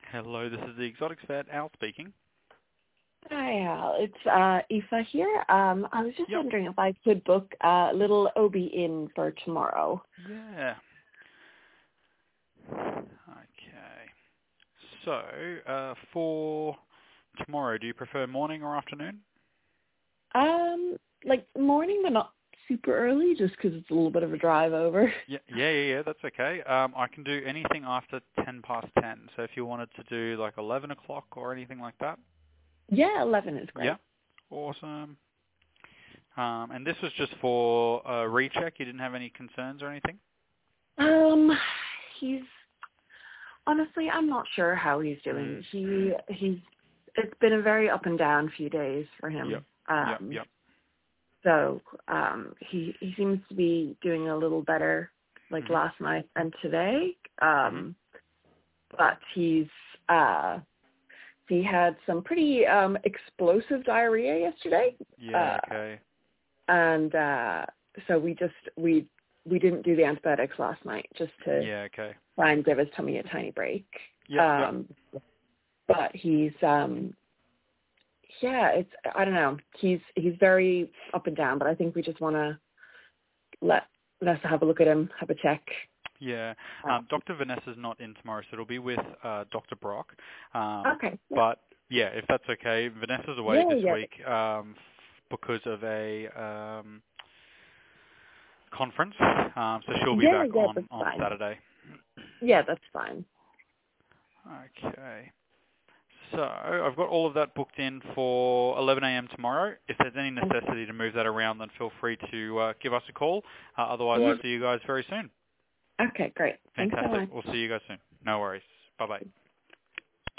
Hello, this is the Exotics Vet, Al speaking. Hi, Al. It's Aoife here. I was just Yep. wondering if I could book a little OB in for tomorrow. Yeah. Okay. So, for tomorrow, do you prefer morning or afternoon? Like morning, but not super early, just 'cause it's a little bit of a drive over. Yeah, that's okay. I can do anything after 10 past 10. So if you wanted to do like 11 o'clock or anything like that. Yeah, 11 is Yeah. great. Awesome. And this was just for a recheck. You didn't have any concerns or anything? Um, he's honestly, I'm not sure how he's doing. It's been a very up and down few days for Yep. him. Yep. So he seems to be doing a little better, like Mhm. last night and today. Mhm. But he had some pretty explosive diarrhea yesterday, Yeah, okay. and so we didn't do the antibiotics last night just to Yeah, okay. try and give his tummy a tiny break. Yep. But he's it's I don't know. He's very up and down, but I think we just want to let Vanessa have a look at him, have a check. Yeah. Dr. Vanessa's not in tomorrow, so it'll be with Dr. Brock. Okay. But yeah, if that's okay, Vanessa's away Yeah, this yeah. week because of a conference, so she'll be Yeah, back yeah, that's on fine. Saturday. Yeah, that's fine. Okay. So I've got all of that booked in for 11 a.m. tomorrow. If there's any necessity to move that around, then feel free to give us a call. Otherwise, Yeah. we'll see you guys very soon. Okay, great. Thanks so Fantastic. much. We'll see you guys soon. No worries. Bye-bye.